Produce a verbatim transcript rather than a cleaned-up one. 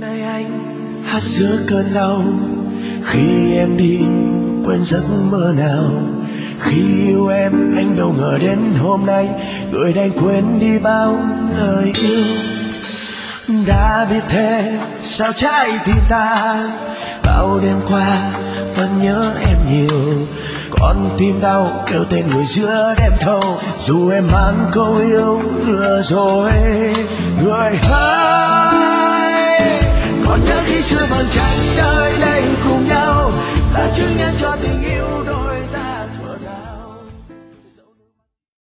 nay anh hát giữa cơn đau, khi em đi quên giấc mơ nào. Khi yêu em anh đâu ngờ đến hôm nay người đành quên đi bao lời yêu. Đã biết thế sao trái tim ta bao đêm qua vẫn nhớ em nhiều. Con tim đau kêu tên người giữa đêm thâu, dù em mang câu yêu lừa rồi. Người hỡi, còn nhớ khi xưa vầng trăng nơi đây cùng nhau là chứng nhân cho tình